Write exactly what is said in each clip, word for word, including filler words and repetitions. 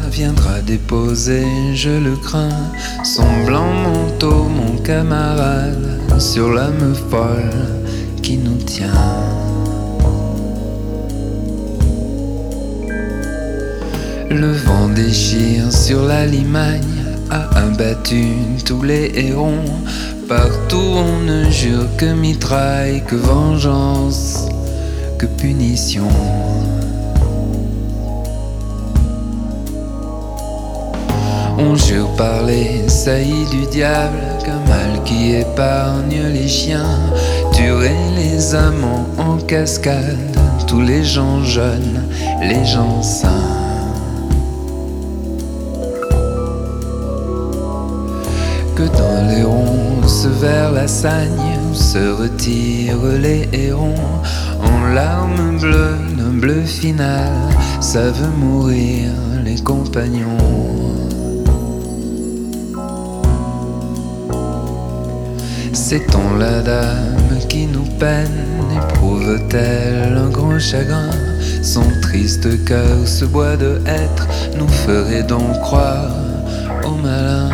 viendra déposer, je le crains, son blanc manteau, mon camarade, sur l'âme folle qui nous tient. Le vent déchire sur la Limagne, a abattu tous les hérons. Partout on ne jure que mitraille, que vengeance, que punition. On jure par les saillies du diable qu'un mal qui épargne les chiens tuerait les amants en cascade, tous les gens jeunes, les gens sains. Que dans les ronces vers la Sagne où se retirent les hérons, en larmes bleues d'un bleu final, savent mourir les compagnons. Sait-on la dame qui nous peine, éprouve-t-elle un grand chagrin? Son triste cœur se boit de hêtre, nous ferait donc croire au malin.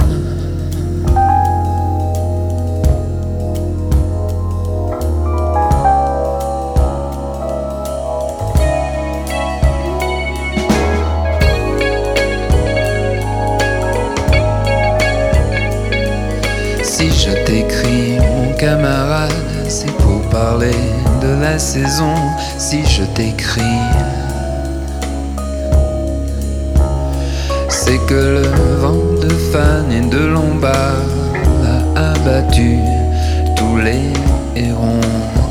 Si je t'écris, mon camarade, c'est pour parler de la saison. Si je t'écris, c'est que le vent de Fan et de Lombard a abattu tous les hérons.